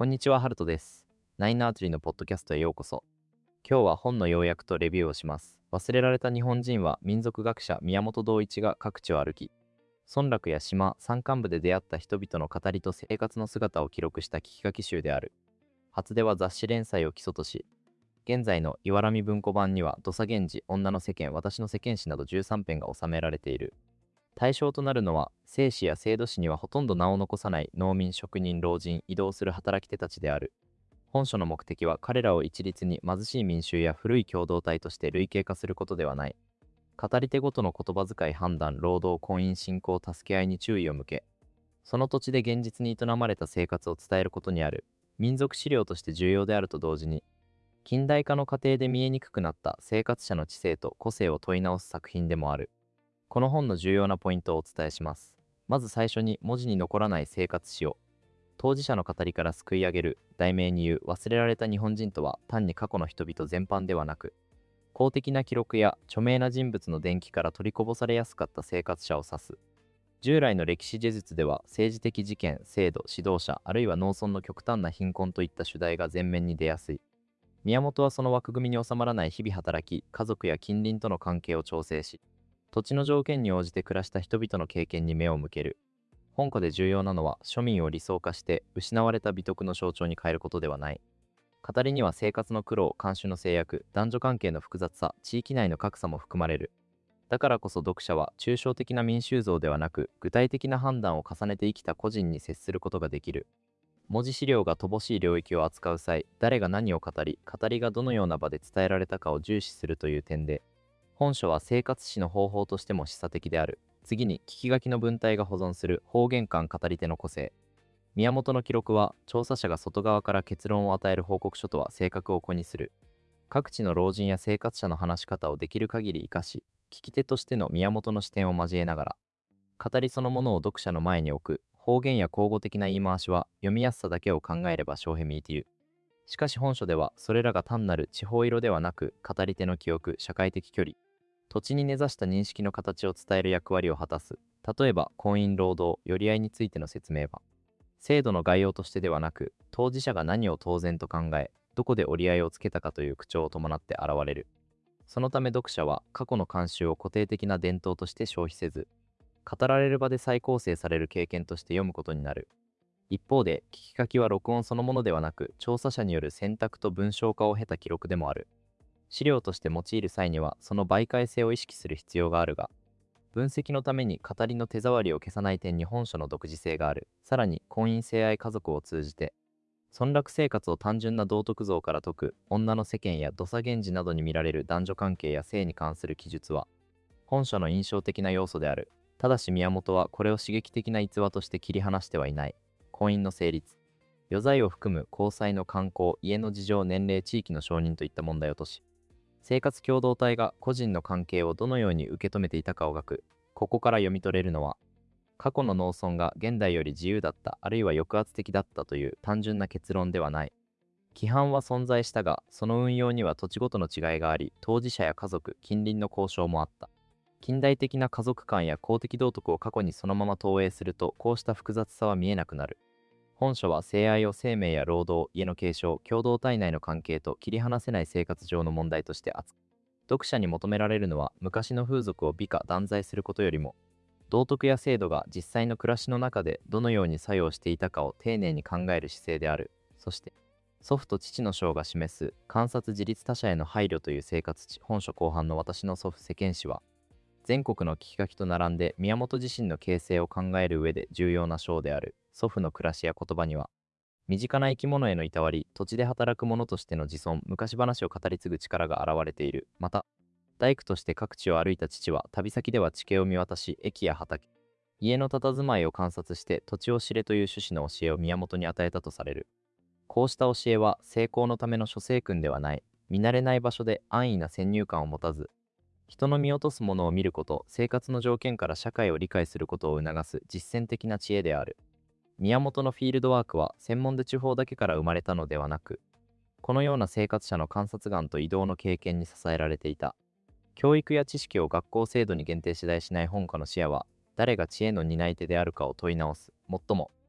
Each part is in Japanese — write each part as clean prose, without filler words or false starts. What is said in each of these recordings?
こんにちは、ハルトです。ナインアートリーのポッドキャストへようこそ。今日は本の要約とレビューをします。忘れられた日本人は民族学者宮本道一が各地を歩き、村落や島、山間部で出会った人々の語りと生活の姿を記録した聞き書き集である。初では雑誌連載を基礎とし、現在の岩波文庫版には土佐源氏、女の世間、私の世間史など13編が収められている。対象となるのは、生死や制度史にはほとんど名を残さない農民、職人、老人、移動する働き手たちである。本書の目的は彼らを一律に貧しい民衆や古い共同体として類型化することではない。語り手ごとの言葉遣い、判断、労働、婚姻、信仰、助け合いに注意を向け、その土地で現実に営まれた生活を伝えることにある。民族資料として重要であると同時に、近代化の過程で見えにくくなった生活者の知性と個性を問い直す作品でもある。この本の重要なポイントをお伝えします。まず最初に、文字に残らない生活史を当事者の語りからすくい上げる。題名に言う忘れられた日本人とは、単に過去の人々全般ではなく、公的な記録や著名な人物の伝記から取りこぼされやすかった生活者を指す。従来の歴史叙述では、政治的事件、制度、指導者、あるいは農村の極端な貧困といった主題が前面に出やすい。宮本はその枠組みに収まらない日々働き、家族や近隣との関係を調整し、土地の条件に応じて暮らした人々の経験に目を向ける。本書で重要なのは、庶民を理想化して失われた美徳の象徴に変えることではない。語りには生活の苦労、慣習の制約、男女関係の複雑さ、地域内の格差も含まれる。だからこそ読者は抽象的な民衆像ではなく、具体的な判断を重ねて生きた個人に接することができる。文字資料が乏しい領域を扱う際、誰が何を語り、語りがどのような場で伝えられたかを重視するという点で、本書は生活史の方法としても示唆的である。次に、聞き書きの文体が保存する方言感語り手の個性。宮本の記録は、調査者が外側から結論を与える報告書とは性格を子にする。各地の老人や生活者の話し方をできる限り活かし、聞き手としての宮本の視点を交えながら、語りそのものを読者の前に置く。方言や口語的な言い回しは、読みやすさだけを考えれば小ヘミーティユ。しかし本書では、それらが単なる地方色ではなく、語り手の記憶、社会的距離、土地に根ざした認識の形を伝える役割を果たす。例えば、婚姻、労働、寄り合いについての説明は、制度の概要としてではなく、当事者が何を当然と考え、どこで折り合いをつけたかという口調を伴って現れる。そのため読者は、過去の慣習を固定的な伝統として消費せず、語られる場で再構成される経験として読むことになる。一方で、聞き書きは録音そのものではなく、調査者による選択と文章化を経た記録でもある。資料として用いる際には、その媒介性を意識する必要があるが、分析のために語りの手触りを消さない点に本書の独自性がある。さらに、婚姻性愛家族を通じて、村落生活を単純な道徳像から解く女の世間や土佐源氏などに見られる男女関係や性に関する記述は、本書の印象的な要素である。ただし宮本はこれを刺激的な逸話として切り離してはいない。婚姻の成立、余罪を含む交際の慣行、家の事情、年齢、地域の承認といった問題をとし、生活共同体が個人の関係をどのように受け止めていたかを書く。ここから読み取れるのは、過去の農村が現代より自由だった、あるいは抑圧的だったという単純な結論ではない。規範は存在したが、その運用には土地ごとの違いがあり、当事者や家族、近隣の交渉もあった。近代的な家族観や公的道徳を過去にそのまま投影すると、こうした複雑さは見えなくなる。本書は性愛を生命や労働、家の継承、共同体内の関係と切り離せない生活上の問題として扱う。読者に求められるのは、昔の風俗を美化断罪することよりも、道徳や制度が実際の暮らしの中でどのように作用していたかを丁寧に考える姿勢である。そして、祖父と父の章が示す観察自立他者への配慮という生活地。本書後半の私の祖父世間史は、全国の聞き書きと並んで宮本自身の形成を考える上で重要な章である。祖父の暮らしや言葉には、身近な生き物へのいたわり、土地で働く者としての自尊、昔話を語り継ぐ力が現れている。また、大工として各地を歩いた父は、旅先では地形を見渡し、駅や畑、家の佇まいを観察して土地を知れという趣旨の教えを宮本に与えたとされる。こうした教えは成功のための諸生訓ではない。見慣れない場所で安易な先入観を持たず、人の見落とすものを見ること、生活の条件から社会を理解することを促す実践的な知恵である。宮本のフィールドワークは専門で地方だけから生まれたのではなく、このような生活者の観察眼と移動の経験に支えられていた。教育や知識を学校制度に限定しない本家の視野は、誰が知恵の担い手であるかを問い直す。もっとも、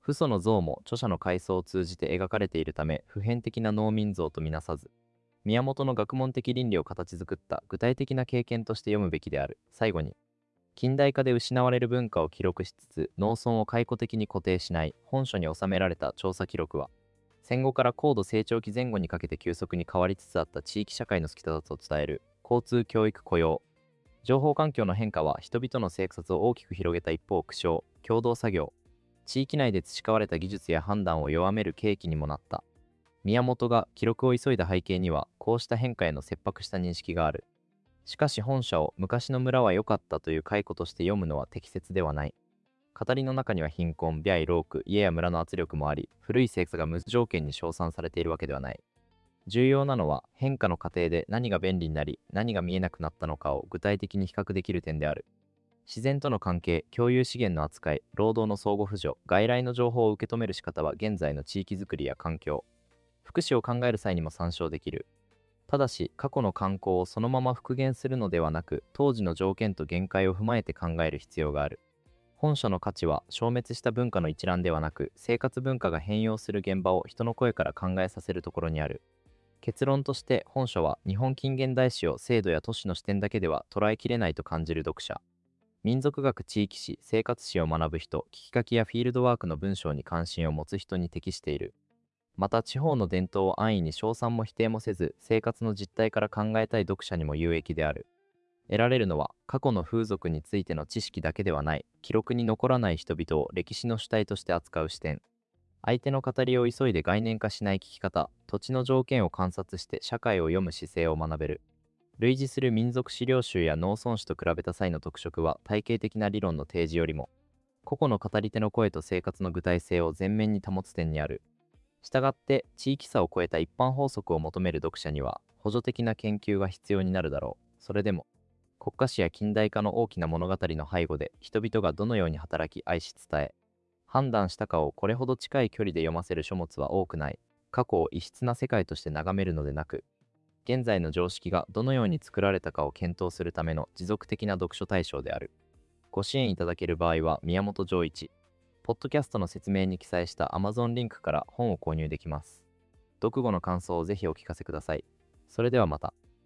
父祖の像も著者の回想を通じて描かれているため、普遍的な農民像とみなさず、宮本の学問的倫理を形作った具体的な経験として読むべきである。最後に、近代化で失われる文化を記録しつつ、農村を回顧的に固定しない本書に収められた調査記録は、戦後から高度成長期前後にかけて急速に変わりつつあった地域社会のスキタを伝える交通教育雇用情報環境の変化は人々の生活を大きく広げた一方、苦笑共同作業地域内で培われた技術や判断を弱める契機にもなった。宮本が記録を急いだ背景にはこうした変化への切迫した認識がある。しかし本書を昔の村は良かったという回顧として読むのは適切ではない。語りの中には貧困、病、労苦、家や村の圧力もあり、古い生活が無条件に称賛されているわけではない。重要なのは変化の過程で何が便利になり、何が見えなくなったのかを具体的に比較できる点である。自然との関係、共有資源の扱い、労働の相互扶助、外来の情報を受け止める仕方は現在の地域づくりや環境、福祉を考える際にも参照できる。ただし、過去の慣行をそのまま復元するのではなく、当時の条件と限界を踏まえて考える必要がある。本書の価値は消滅した文化の一覧ではなく、生活文化が変容する現場を人の声から考えさせるところにある。結論として本書は日本近現代史を制度や都市の視点だけでは捉えきれないと感じる読者、民族学、地域史、生活史を学ぶ人、聞き書きやフィールドワークの文章に関心を持つ人に適している。また地方の伝統を安易に称賛も否定もせず、生活の実態から考えたい読者にも有益である。得られるのは過去の風俗についての知識だけではない、記録に残らない人々を歴史の主体として扱う視点。相手の語りを急いで概念化しない聞き方、土地の条件を観察して社会を読む姿勢を学べる。類似する民族資料集や農村史と比べた際の特色は、体系的な理論の提示よりも、個々の語り手の声と生活の具体性を前面に保つ点にある。したがって、地域差を超えた一般法則を求める読者には、補助的な研究が必要になるだろう。それでも、国家史や近代化の大きな物語の背後で、人々がどのように働き愛し伝え、判断したかをこれほど近い距離で読ませる書物は多くない。過去を異質な世界として眺めるのでなく、現在の常識がどのように作られたかを検討するための持続的な読書対象である。ご支援いただける場合は宮本丈一。ポッドキャストの説明に記載した Amazon リンクから本を購入できます。読後の感想をぜひお聞かせください。それではまた。